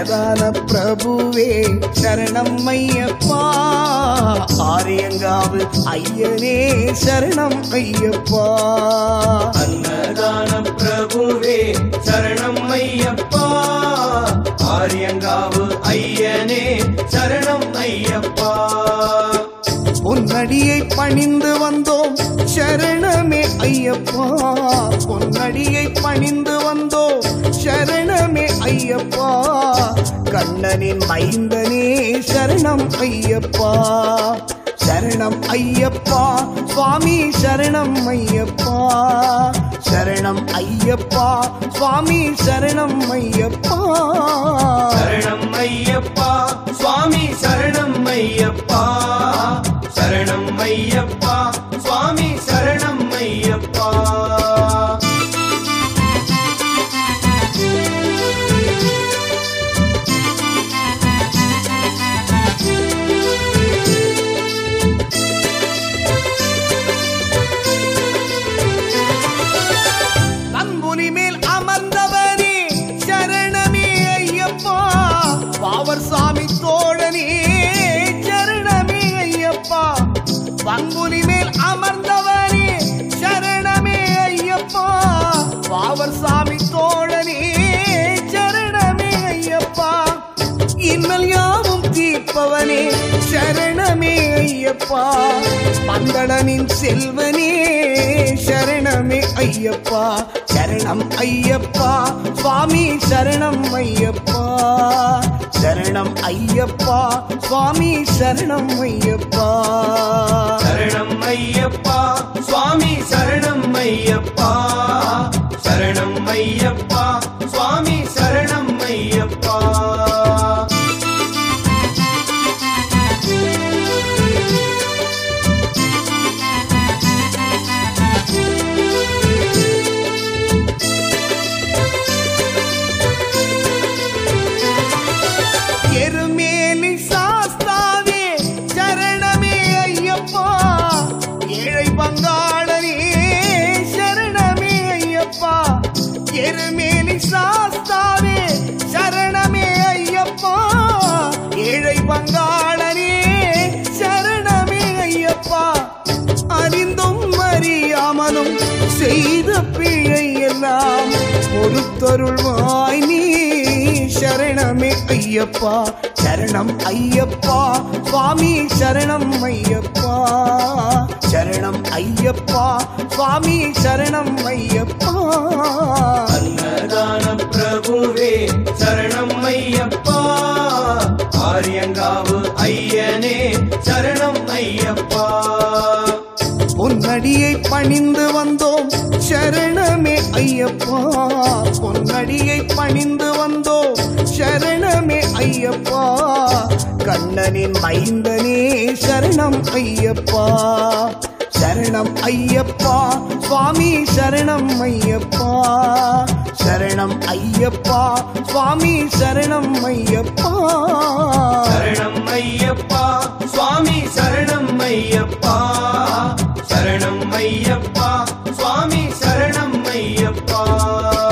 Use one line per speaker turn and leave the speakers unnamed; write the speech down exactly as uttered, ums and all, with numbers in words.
அன்னதான பிரபுவே சரணம் ஐயப்பா. ஆரியங்காவு ஐயனே சரணம் ஐயப்பா.
அன்னதான பிரபுவே சரணம் ஐயப்பா. ஆரியங்காவு ஐயனே சரணம் ஐயப்பா.
பொன்னடியை பணிந்து வந்தோம் சரணமே ஐயப்பா. பொன்னடியை பணிந்து வந்தோம் சரணமே ஐயப்பா. கண்ணனின் மைந்தனே சரணம் ஐயப்பா. சரணம் ஐயப்பா சுவாமி சரணம் ஐயப்பா. சரணம் ஐயப்பா சுவாமி சரணம் ஐயப்பா.
சரணம் ஐயப்பா சுவாமி சரணம் ஐயப்பா. சரணம் ஐயப்பா சுவாமி சரணம் ஐயப்பா.
நம்புனி மேல் அமர்ந்தவனே சரணமே ஐயப்பா. பாவர் சாமி தோழனே சரணமே ஐயப்பா. பங்குனி மேல் அமர்ந்தவனே சரணமே ஐயப்பா. பாவர் சாமி தோழனே சரணமே ஐயப்பா. இன்னல் யாவும் தீர்ப்பவனே சரணமே ஐயப்பா. பந்தளனின் செல்வனே சரணமே ஐயப்பா. சரணம் ஐயப்பா சுவாமி சரணம் ஐயப்பா. சரணம் ஐயப்பா சுவாமி சரணம் ஐயப்பா.
சரணம் ஐயப்பா சுவாமி சரணம் ஐயப்பா. சரணம் ஐயப்பா சுவாமி சரணம் ஐயப்பா.
எருமேலி சாஸ்தாவே சரணமே ஐயப்பா. ஏழை பங்காளனே சரணமே ஐயப்பா. எருமேலி சாஸ்தாவே சரணமே ஐயப்பா. ஏழை பங்காளனே சரணமே ஐயப்பா. அறிந்தும் அறியாமலும் செய்த பிழை எல்லாம் பொறுத்தருள்வாய் நீ சரணமே ஐயப்பா. சரணம் ஐயப்பா சுவாமி சரணம் ஐயப்பா. சரணம் ஐயப்பா சுவாமி சரணம் ஐயப்பா.
அன்னதான பிரபுவே சரணம் ஐயப்பா. ஆரியங்காவு ஐயனே சரணம் ஐயப்பா.
பொன்னடியை பணிந்து வந்தோம் சரணமே ஐயப்பா. பொன்னடியை பணிந்து வந்தோம் சரணமே ஐயப்பா. கண்ணனின் மைந்தனே சரணம் ஐயப்பா. சரணம் ஐயப்பா சுவாமி சரணம் ஐயப்பா. சரணம் ஐயப்பா சுவாமி சரணம் ஐயப்பா.
சரணம் ஐயப்பா சுவாமி சரணம் ஐயப்பா. சரணம் ஐயப்பா சுவாமி சரணம் ஐயப்பா.